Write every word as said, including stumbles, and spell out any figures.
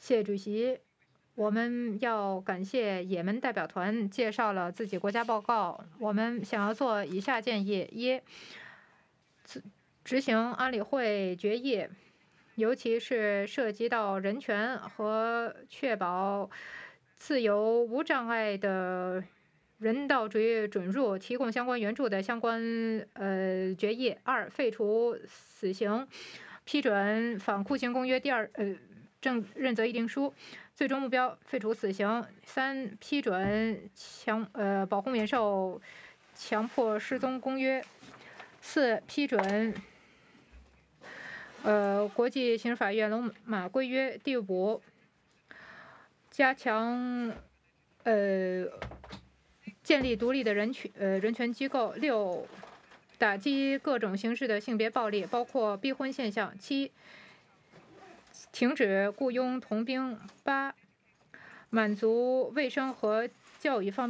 谢主席，我们要感谢也门代表团介绍了自己国家报告。我们想要做以下建议：一、执行安理会决议，尤其是涉及到人权和确保自由无障碍的人道主义准入提供相关援助的相关呃决议。二、废除死刑，批准反酷刑公约第二呃证认责议定书，最终目标废除死刑。三、批准强呃保护免受强迫失踪公约。四、批准呃国际刑事法院罗马规约。第五，加强呃建立独立的人权呃人权机构。六，打击各种形式的性别暴力，包括逼婚现象。七，停止雇佣童兵。八，满足卫生和教育方面